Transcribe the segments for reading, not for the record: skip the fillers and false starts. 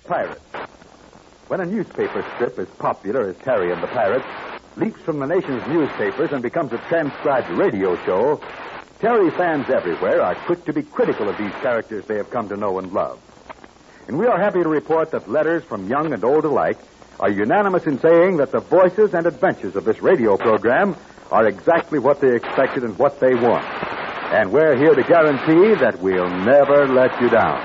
Pirates. When a newspaper strip as popular as Terry and the Pirates leaps from the nation's newspapers and becomes a transcribed radio show, Terry fans everywhere are quick to be critical of these characters they have come to know and love. And we are happy to report that letters from young and old alike are unanimous in saying that the voices and adventures of this radio program are exactly what they expected and what they want. And we're here to guarantee that we'll never let you down.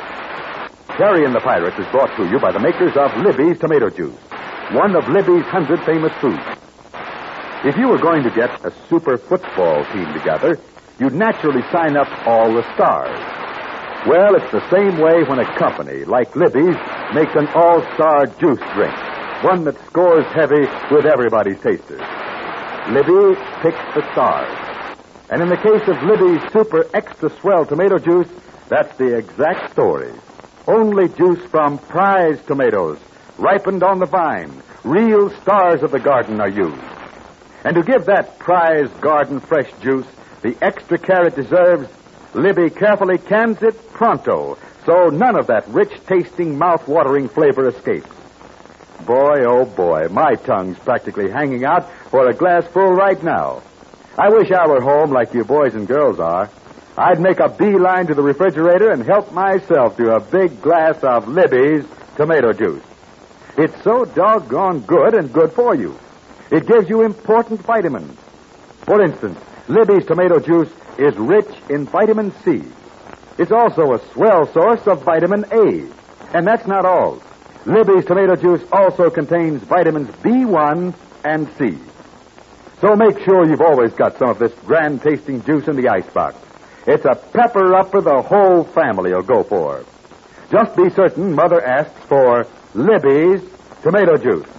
Terry and the Pirates is brought to you by the makers of Libby's Tomato Juice, one of Libby's 100 famous foods. If you were going to get a super football team together, you'd naturally sign up all the stars. Well, it's the same way when a company like Libby's makes an all-star juice drink, one that scores heavy with everybody's tasters. Libby picks the stars. And in the case of Libby's super extra swell tomato juice, that's the exact story. Only juice from prize tomatoes, ripened on the vine. Real stars of the garden are used. And to give that prize garden fresh juice the extra care it deserves, Libby carefully cans it pronto, so none of that rich-tasting, mouth-watering flavor escapes. Boy, oh boy, my tongue's practically hanging out for a glass full right now. I wish I were home like you boys and girls are. I'd make a beeline to the refrigerator and help myself to a big glass of Libby's tomato juice. It's so doggone good and good for you. It gives you important vitamins. For instance, Libby's tomato juice is rich in vitamin C. It's also a swell source of vitamin A. And that's not all. Libby's tomato juice also contains vitamins B1 and C. So make sure you've always got some of this grand-tasting juice in the icebox. It's a pepper-upper the whole family will go for. Just be certain Mother asks for Libby's tomato juice.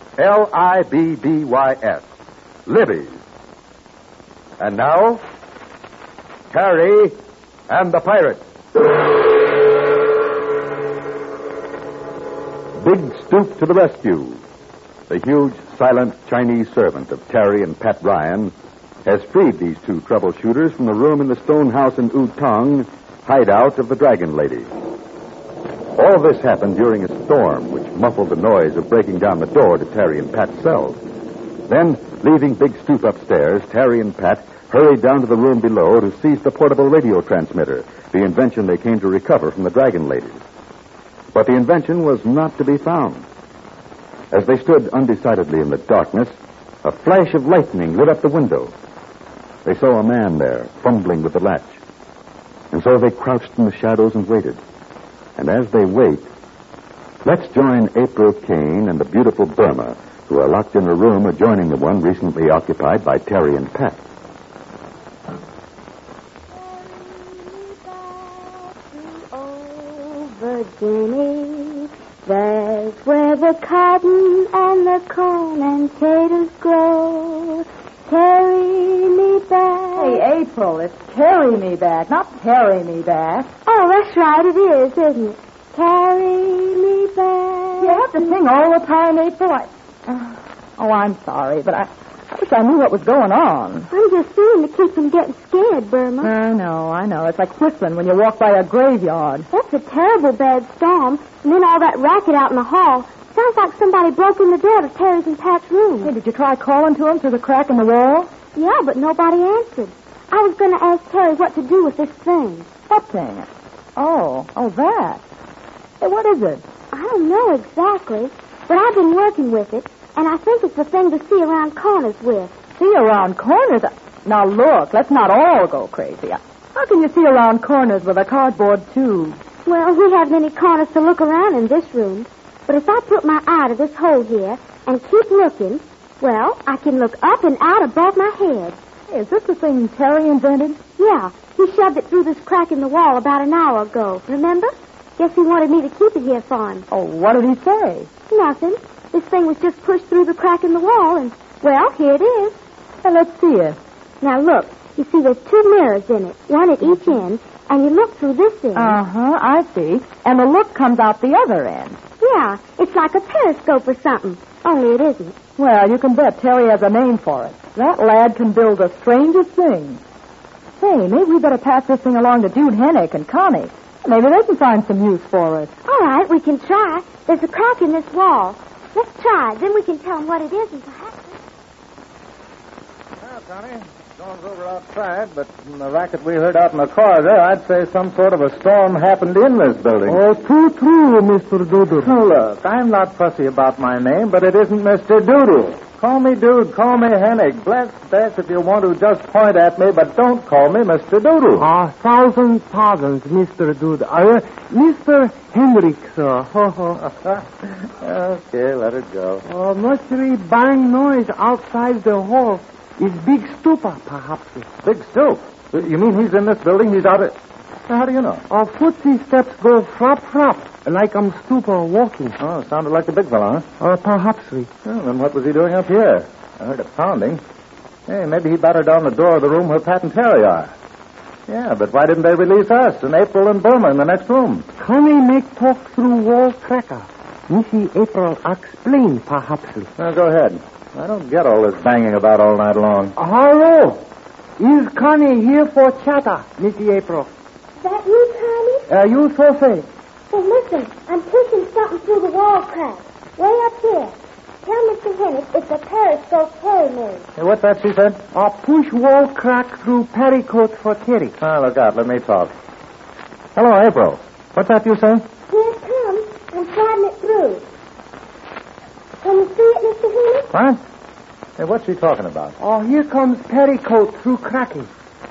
Libbys. Libby's. And now, Terry and the Pirates. Big Stoop to the rescue. The huge, silent Chinese servant of Terry and Pat Ryan has freed these two troubleshooters from the room in the stone house in Utong, hideout of the Dragon Lady. All this happened during a storm which muffled the noise of breaking down the door to Terry and Pat's cells. Then, leaving Big Stoop upstairs, Terry and Pat hurried down to the room below to seize the portable radio transmitter, the invention they came to recover from the Dragon Ladies. But the invention was not to be found. As they stood undecidedly in the darkness, a flash of lightning lit up the window. They saw a man there, fumbling with the latch. And so they crouched in the shadows and waited. And as they wait, let's join April Kane and the beautiful Burma, who are locked in a room adjoining the one recently occupied by Terry and Pat. Virginia, there's where the cotton and the corn and taters grow. Carry me back. Hey, April, it's carry me back, not carry me back. Oh, that's right, it is, isn't it? Carry me back. You have to sing all the time, April. I'm sorry, but I wish I knew what was going on. I'm just singing to keep from getting scared, Burma. I know. It's like whistling when you walk by a graveyard. That's a terrible bad storm. And then all that racket out in the hall. Sounds like somebody broke in the door to Terry's and Pat's room. Hey, did you try calling to him through the crack in the wall? Yeah, but nobody answered. I was going to ask Terry what to do with this thing. What thing? Oh, that. Hey, what is it? I don't know exactly, but I've been working with it, and I think it's the thing to see around corners with. See around corners? Now, look, let's not all go crazy. How can you see around corners with a cardboard tube? Well, we haven't any corners to look around in this room. But if I put my eye to this hole here and keep looking, well, I can look up and out above my head. Hey, is this the thing Terry invented? Yeah, he shoved it through this crack in the wall about an hour ago. Remember? Guess he wanted me to keep it here for him. Oh, what did he say? Nothing. This thing was just pushed through the crack in the wall, and, well, here it is. Well, let's see it. Now, look. You see, there's two mirrors in it, one at each end, and you look through this end. I see. And the look comes out the other end. Yeah, it's like a periscope or something, only it isn't. Well, you can bet Terry has a name for it. That lad can build the strangest things. Say, maybe we better pass this thing along to Jude Hennick and Connie. Maybe they can find some use for it. All right, we can try. There's a crack in this wall. Let's try. Then we can tell them what it is and perhaps... Well, Connie, storm's over outside, but from the racket we heard out in the corridor, I'd say some sort of a storm happened in this building. Oh, too true, Mr. Doodle. Now, look, I'm not fussy about my name, but it isn't Mr. Doodle. Call me Dude, call me Hennig. Bless if you want to just point at me, but don't call me Mr. Doodle. Thousand pardons, Mr. Doodle. Mr. Henrik, sir. Ho, ho. Okay, let it go. Muchery bang noise outside the hall. Is Big Stupa, perhaps. Big Stoop? You mean he's in this building? He's out of... How do you know? Footsie steps go frap, like Stupa walking. Oh, sounded like the big fellow, huh? Perhaps. Well, then what was he doing up here? I heard it pounding. Hey, maybe he battered down the door of the room where Pat and Terry are. Yeah, but why didn't they release us and April and Burma in the next room? Connie make talk through wall cracker. Missy April explain, perhaps. Well, go ahead. I don't get all this banging about all night long. Hello. Is Connie here for chatter, Missy April? Is that you, Connie? You so say. Well, listen, I'm pushing something through the wall crack. Way up here. Tell Mr. Hennig it's a periscope Terry made. Hey, what's that she said? Push wall crack through petticoat for Terry. Look out. Let me talk. Hello, April. What's that you say? Here it comes. I'm sliding it through. Can you see it, Mr. Hennig? What? Hey, what's she talking about? Here comes petticoat through cracking.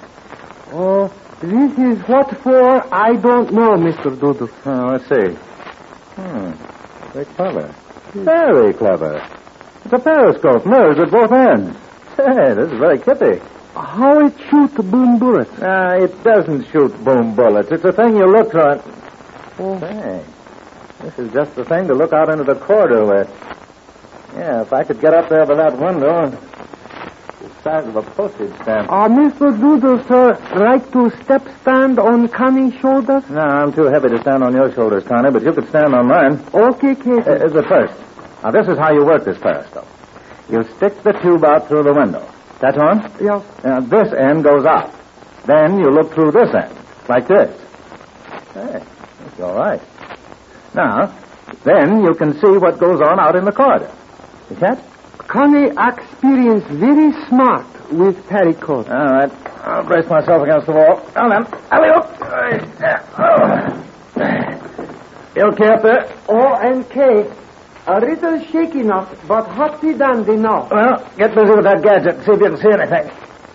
This is what for, I don't know, Mr. Doodle. Let's see. Very clever. Very clever. It's a periscope, mirrors at both ends. Hey, this is very kippy. How it shoot boom bullets? It doesn't shoot boom bullets. It's a thing you look on. Hey, this is just the thing to look out into the corridor with. Yeah, if I could get up there by that window, the size of a postage stamp. Mr. Doodle, sir, like to step stand on Connie's shoulders? No, I'm too heavy to stand on your shoulders, Connie, but you could stand on mine. Okay, Casey. But first, now this is how you work this periscope. You stick the tube out through the window. That's on? Yes. This end goes out. Then you look through this end, like this. Hey, that's all right. Now, then you can see what goes on out in the corridor. You catch? Connie experience very smart with petticoat. All right. I'll brace myself against the wall. Now then. Alley-oop. You okay up there? And a little shaky enough, but happy dandy now. Well, get busy with that gadget and see if you can see anything.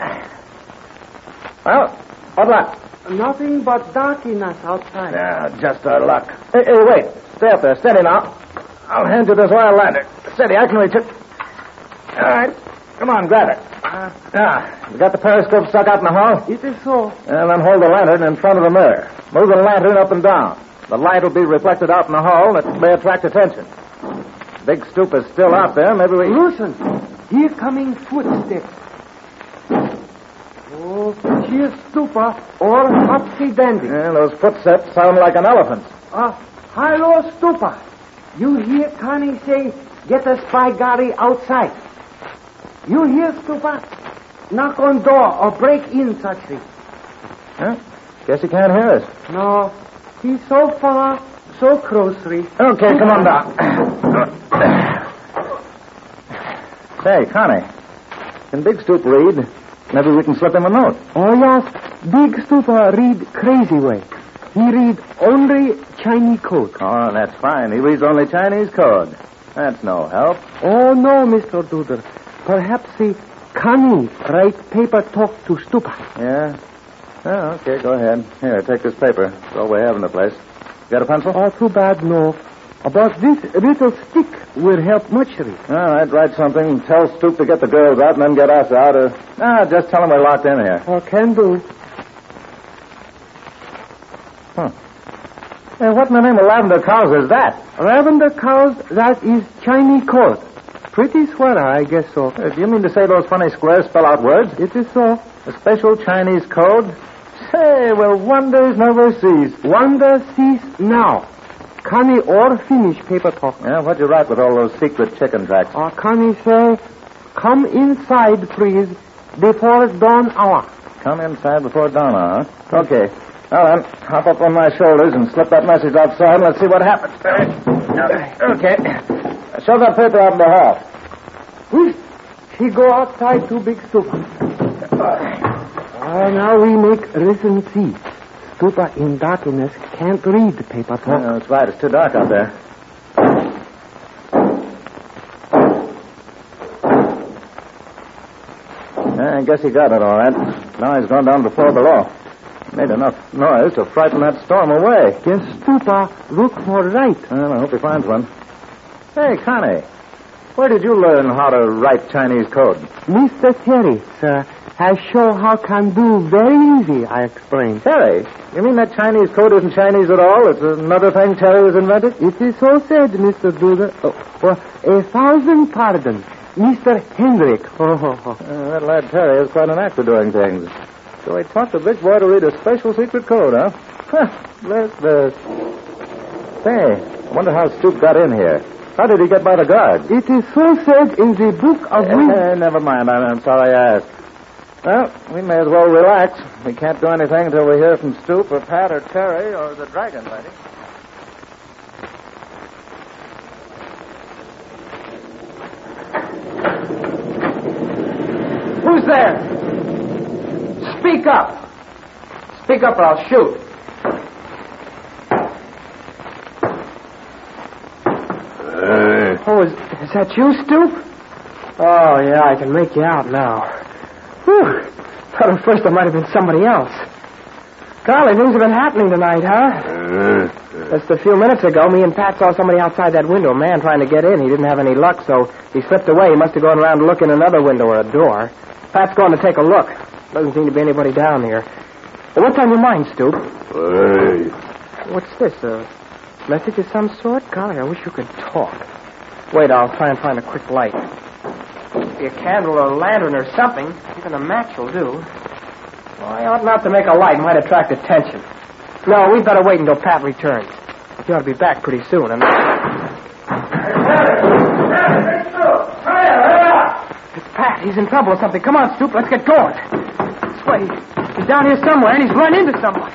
Well, what luck? Nothing but darkness outside. Yeah, just our luck. Hey, wait. Stay up there. Steady now. I'll hand you this oil lantern. Steady, I can reach it. All right. Come on, grab it. You got the periscope stuck out in the hall? It is so. And then hold the lantern in front of the mirror. Move the lantern up and down. The light will be reflected out in the hall, and it may attract attention. Big Stoop is still out there. Maybe we... Listen. Here coming footsteps. Here's Stupa or Hopsy Dandy. Yeah, those footsteps sound like an elephant's. Hello, Stupa. You hear Connie say, get a spy gari outside. You hear, Stupa? Knock on door or break in, such thing. Huh? Guess he can't hear us. No. He's so far, so closely. Okay, come on down. Say, Connie, can Big Stoop read? Maybe we can slip him a note. Yes. Big Stupa read crazy way. He read only Chinese code. Oh, that's fine. He reads only Chinese code. That's no help. Oh, no, Mr. Doodle. Perhaps he Connie write paper talk to Stupa. Yeah? Oh, okay, go ahead. Here, take this paper. It's all we have in the place. Got a pencil? Too bad, no. But this little stick will help muchly. All right, write something. Tell Stoop to get the girls out and then get us out. Just tell them we're locked in here. Can do. Hey, what in the name of lavender cows is that? Lavender cows, that is Chinese code. Pretty sweater, I guess so. Do you mean to say those funny squares spell out words? It is so. A special Chinese code? Say, well, wonders never cease. Wonder cease now. Connie or finish paper talk. Yeah, what'd you write with all those secret chicken tracks? Connie say, come inside, please, before dawn hour. Come inside before dawn hour, huh? Okay. Well, then, hop up on my shoulders and slip that message outside, and let's see what happens. Okay. Shove that paper out in the hall. Whoosh. He go outside to big Stupa. Now we make listen see. Stupa in darkness can't read the paper talk. Yeah, that's right. It's too dark out there. I guess he got it all right. Now he's gone down to the floor below. Made enough noise to frighten that storm away. Yes, Stupa, look for right. Well, I hope he finds one. Hey, Connie, where did you learn how to write Chinese code? Mr. Terry, sir, has show how can do very easy, I explained. Terry? You mean that Chinese code isn't Chinese at all? It's another thing Terry has invented? It is so said, Mr. Duda. Oh, 1,000 pardons. Mr. Hendrick. That lad Terry is quite an actor doing things. So he taught the big boy to read a special secret code, huh? Say, I wonder how Stoop got in here. How did he get by the guards? It is so said in the book of... Never mind. I'm sorry I asked. Well, we may as well relax. We can't do anything until we hear from Stoop or Pat or Terry or the Dragon Lady. Who's there? Speak up. Speak up or I'll shoot. Oh, is that you, Stoop? Oh, yeah, I can make you out now. Whew. Thought at first it might have been somebody else. Golly, things have been happening tonight, huh? Just a few minutes ago, me and Pat saw somebody outside that window, a man trying to get in. He didn't have any luck, so he slipped away. He must have gone around to look in another window or a door. Pat's going to take a look. Doesn't seem to be anybody down here. Well, what's on your mind, Stoop? Hey. What's this, a message of some sort? Golly, I wish you could talk. Wait, I'll try and find a quick light. Maybe a candle or a lantern or something. Even a match will do. Well, I ought not to make a light. Might attract attention. No, we'd better wait until Pat returns. He ought to be back pretty soon. And... It's Pat. He's in trouble or something. Come on, Stoop. Let's get going. This way. He's down here somewhere, and he's run into someone.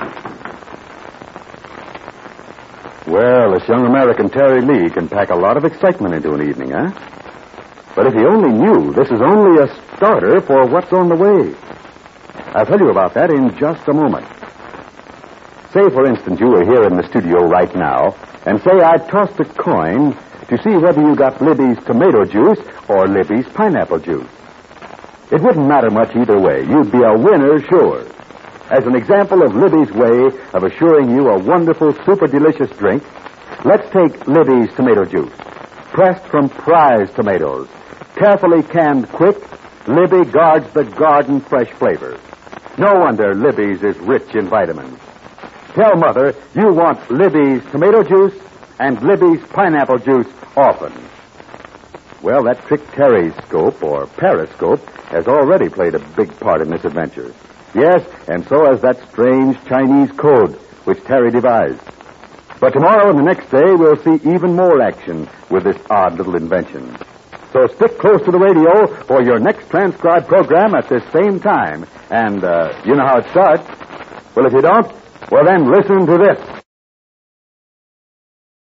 Well, this young American Terry Lee can pack a lot of excitement into an evening, huh? But if he only knew this is only a starter for what's on the way. I'll tell you about that in just a moment. Say, for instance, you were here in the studio right now, and say I tossed a coin to see whether you got Libby's tomato juice or Libby's pineapple juice. It wouldn't matter much either way. You'd be a winner, sure. As an example of Libby's way of assuring you a wonderful, super delicious drink, let's take Libby's tomato juice. Pressed from prize tomatoes. Carefully canned quick, Libby guards the garden fresh flavor. No wonder Libby's is rich in vitamins. Tell Mother you want Libby's tomato juice and Libby's pineapple juice often. Well, that trick Terry's scope, or periscope, has already played a big part in this adventure. Yes, and so has that strange Chinese code which Terry devised. But tomorrow and the next day, we'll see even more action with this odd little invention. So stick close to the radio for your next transcribed program at this same time. And you know how it starts. Well, if you don't, well then listen to this.